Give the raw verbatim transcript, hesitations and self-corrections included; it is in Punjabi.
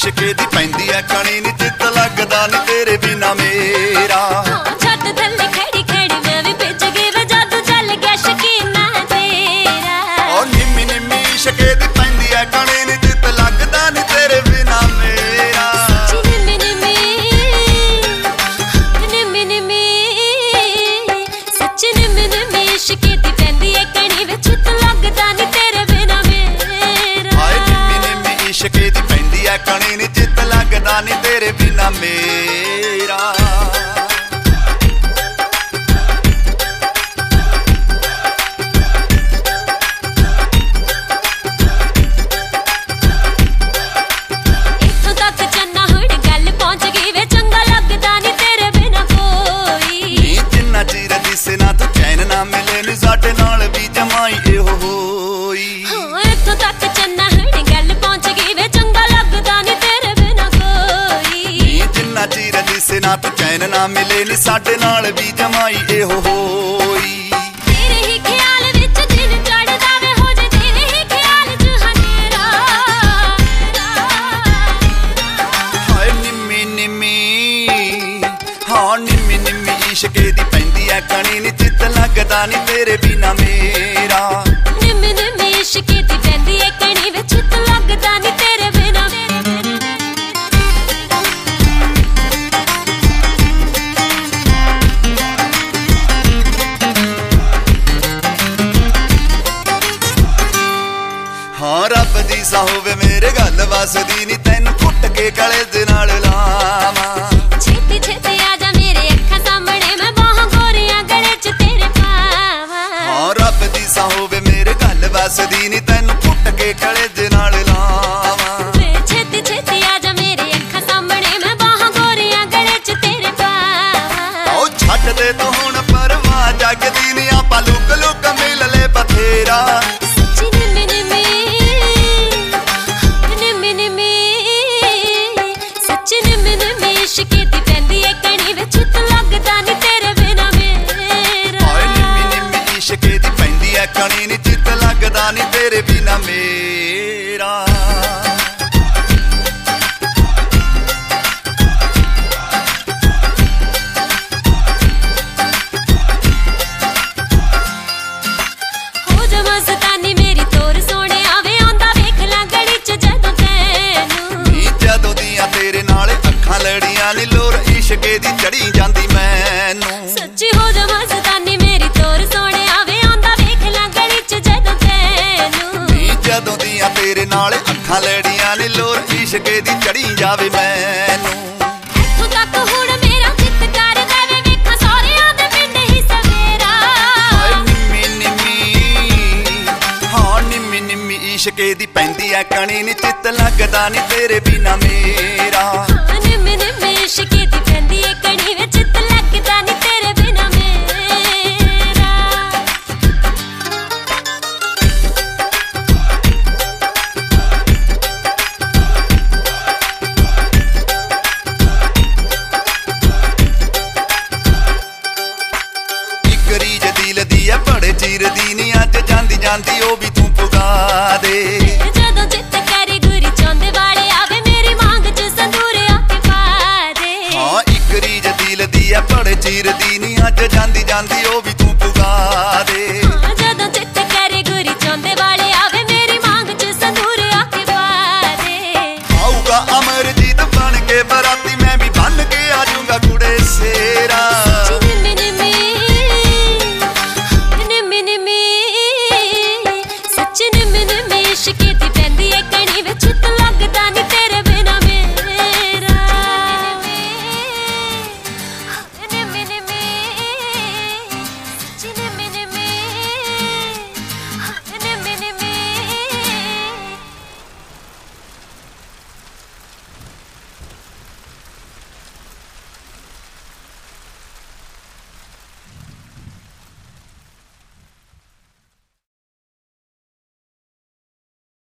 इश्के दी पैंदी है कणी नी चित लगदा नी तेरे बिना मेरा छत थल्ले खड़ी खड़ी मैं भी भिज गई वे जादू चल गया शकीना तेरा ओ निम्मी निम्मी इश्के दी पैंदी है कणी नी चित लगदा नी तेरे बिना मेरा निम्मी निम्मी निम्मी निम्मी सच निम्मी निम्मी इश्के दी पैंदी है कणी वे चित लगदा नी तेरे बिना मेरा हाय निम्मी निम्मी इश्के दी पैंदी है कणी नी चित लगदा नी तेरे बिना मेरा ਸਾਡੇ ਨਾਲ ਵੀ ਜਮਾਈ ਇਹੋ ਹੋਈ ਹਾਂ ਇੱਥੋਂ ਤੱਕ ਚੰਨਾ ਹਣ ਗੱਲ ਪਹੁੰਚ ਗਈ ਵੇ ਚੰਗਾ ਲੱਗਦਾ ਨੀ ਤੇਰੇ ਬਿਨਾ ਕੋਈ ਨੀ ਜਿੰਨਾ ਚਿਰ ਦਿਸੇ ਨਾ ਤੂੰ ਚੈਨ ਨਾ ਮਿਲੇ ਨੀ ਸਾਡੇ ਨਾਲ ਵੀ ਜਮਾਈ ਇਹੋ ਹੋਈ ਤੇਰੇ ਹੀ ਖਿਆਲ ਵਿੱਚ ਦਿਨ ਚੜਦਾ ਵੇ ਹੋ ਜੇ ਤੇਰੇ ਹੀ ਖਿਆਲ ਚ ਹਨੇਰਾ ਹਾਏ ਨਿੰਮੀ ਨਿੰਮੀ ਹਾਂ ਨਿੰਮੀ ਨਿੰਮੀ ਇਸ਼ਕੇ ਦੀ ਪੈਂਦੀ ਐ ਕਣੀ ਨੀ ਚਿੱਤ ਲੱਗਦਾ ਨੀ ਤੇਰੇ ਬਿਨਾ ਮੇਰਾ ਨਿੰਮੀ ਨਿੰਮੀ ਇਸ਼ਕੇ ਦੀ ਪੈਂਦੀ ਐ ਕਣੀ ਵਿੱਚ ਚਿੱਤ ਲੱਗਦਾ ਨੀ ਤੇਰੇ ਬਿਨਾ ਹਾਂ ਰੱਬ ਦੀ ਸਾ ਹੋਵੇ ਮੇਰੇ ਗੱਲ ਵਸਦੀ ਨੀ ਤੈਨੂੰ ਕੁੱਟ ਕੇ ਗਲੇ ਦੇ ਨਾਲ ਲਾਵਾਂ ਛੇਤੀ ਛੇਤੀ ਆ ਜਾ ਮੇਰੇ ਅੱਖਾਂ ਸਾਹਮਣੇ ਮੈਂ ਬਾਹਾਂ ਗੋਰੀਆਂ ਗਲੇ ਚ ਤੇਰੇ ਪਾਵਾਂ ਹਾਂ ਰੱਬ ਦੀ ਸਾ ਹੋਵੇ ਮੇਰੇ ਗੱਲ ਵਸਦੀ ਨੀ ਤੈਨੂੰ ਕੁੱਟ ਕੇ ਗਲੇ ਦੇ ਨਾਲ ਲਾਵਾਂ ਵੇ ਛੇਤੀ ਛੇਤੀ ਆ ਜਾ ਮੇਰੇ ਅੱਖਾਂ ਸਾਹਮਣੇ ਮੈਂ ਬਾਹਾਂ ਗੋਰੀਆਂ ਗਲੇ ਚ ਤੇਰੇ ਪਾਵਾਂ ਉਹ ਛੱਡ ਦੇ ਤੂੰ ਹੁਣ ਪਰਵਾਹ ਜਗਦੀ ਨੀ ਆਪਾਂ ਲੁਕ ਲੁਕ ਮਿਲ ਲੈ ਬਥੇਰਾ ਸੱਚੀ ਨਿੰਮੀ ਨਿੰਮੀ ਨਿੰਮੀ ਨਿੰਮੀ ਸੱਚੀ ਨਿੰਮੀ ਨਿੰਮੀ ਇਸ਼ਕੇ ਦੀ ਪੈਂਦੀ ਐ ਕਣੀ ਵਿੱਚ ਚਿੱਤ ਲੱਗਦਾ ਨੀ ਤੇਰੇ ਬਿਨਾ ਮੇਰਾ ਹਾਏ ਨਿੰਮੀ ਨਿੰਮੀ ਇਸ਼ਕੇ ਦੀ ਪੈਂਦੀ ਐ ਕਣੀ ਨੀ ਚਿੱਤ ਲੱਗਦਾ ਨੀ ਤੇਰੇ ਬਿਨਾ ਮੇਰਾ ਹੋ ਜਾ ਮਸਤਾਨੀ ਮੇਰੀ ਤੋਰ ਸੋਹਣਿਆ ਵੇ ਆਉਂਦਾ ਵੇਖ ਲੈ ਗਲੀ ਚ ਜਦੋਂ ਤੈਨੂੰ ਨੀ ਜਦੋਂ ਦੀਆਂ ਤੇਰੇ ਨਾਲ ਅੱਖਾਂ ਲੜੀਆਂ ਨੀ ਲੋਰ ਇਸ਼ਕੇ ਦੀ ਚੜੀ ਜਾਂਦੀ ਮੈਨੂੰ ਸੱਚੀ ਹੋ ਜਾ ਮਸਤਾਨੀ ਮੇਰੀ ਤੋਰ ਸੋਹਣਿਆ ਵੇ ਆਉਂਦਾ ਵੇਖ ਲੈ ਗਲੀ ਚ ਜਦੋਂ ਤੈਨੂੰ ਨੀ ਜਦੋਂ ਦੀਆਂ ਤੇਰੇ ਨਾਲ ਅੱਖਾਂ ਲੜੀਆਂ ਨੀ ਲੋਰ ਇਸ਼ਕੇ ਦੀ ਚੜੀ ਜਾਵੇ ਮੈਨੂੰ ਇੱਥੋਂ ਤੱਕ ਹੁਣ ਮੇਰਾ ਚਿੱਤ ਕਰਦਾ ਵੇ ਵੇਖਾਂ ਸਾਰਿਆਂ ਦੇ ਪਿੰਡ ਹੀ ਸਵੇਰਾ ਹਾਏ ਨਿੰਮੀ ਨਿੰਮੀ ਹਾਂ ਨਿੰਮੀ ਨਿੰਮੀ ਇਸ਼ਕੇ ਦੀ ਪੈਂਦੀ ਐ ਕਣੀ ਨੀ ਚਿੱਤ ਲੱਗਦਾ ਨੀ ਤੇਰੇ ਬਿਨਾ ਮੇਰਾ ਹਾਂ ਨਿੰਮੀ ਨਿੰਮੀ ਇਸ਼ਕੇ ਦੀ ਪੈਂਦੀ ਐ ਕਣੀ ਵਿੱਚ ਚਿੱਤ ਲੱਗਦਾ ਨੀ ਤੇਰੇ ਬਿਨਾ ਮੇਰਾ ਇੱਕ ਰੀਜ ਦਿਲ ਦੀ ਐ ਬੜੇ ਚਿਰ ਦੀ ਨੀ ਅੱਜ ਜਾਂਦੀ ਜਾਂਦੀ ਉਹ ਵੀ ਤੂੰ ਪੁਗਾ ਦੇ ਜਦੋਂ ਜਿੱਤ ਕਰੀ ਗੁਰੀ ਚੌਂਦੇ ਵਾਲੇ ਆਵੇ ਮੇਰੀ ਮੰਗ ਚ ਸੰਦੂਰ ਆ ਕੇ ਪਾ ਦੇ ਹਾਂ ਇੱਕ ਰੀਜ ਦਿਲ ਦੀ ਐ ਬੜੇ ਚਿਰ ਦੀ ਨੀ ਅੱਜ ਜਾਂਦੀ ਜਾਂਦੀ